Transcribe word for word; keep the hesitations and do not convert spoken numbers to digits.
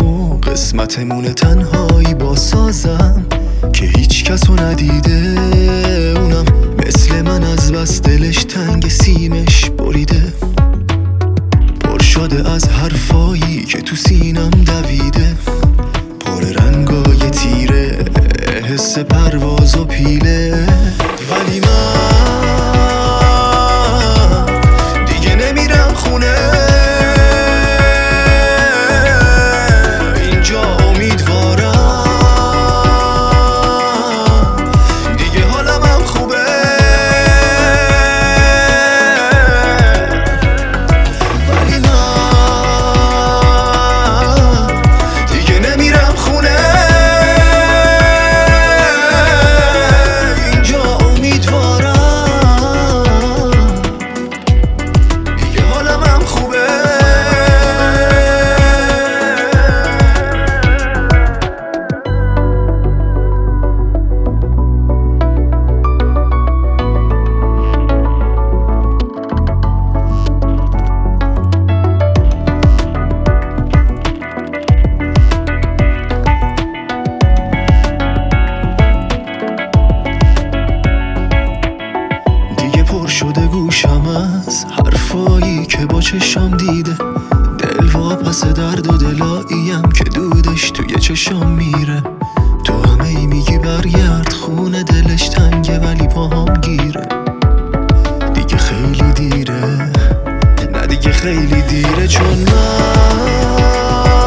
شدم و قسمتمون تنهایی با سازم که هیچ کسو ندیده، اونم مثل من از بس دلش تنگ سیمش بریده، پر شده از حرفایی که تو سینم دویده، پر رنگای تیره حس پرواز و پیله. ولی من دیگه نمیرم خونه، اینجا امیدوارم دیگه حالم هم خوبه. ولی من دیگه نمیرم خونه، اینجا امیدوارم دیگه حالم هم خوبه. شده گوشم از حرفایی که با چشم دیده، دل واپس درد و دلاییم که دودش توی چشم میره. تو همه ای میگی برگرد خونه، دلش تنگه ولی پاهم گیره. دیگه خیلی دیره، نه دیگه خیلی دیره، چون من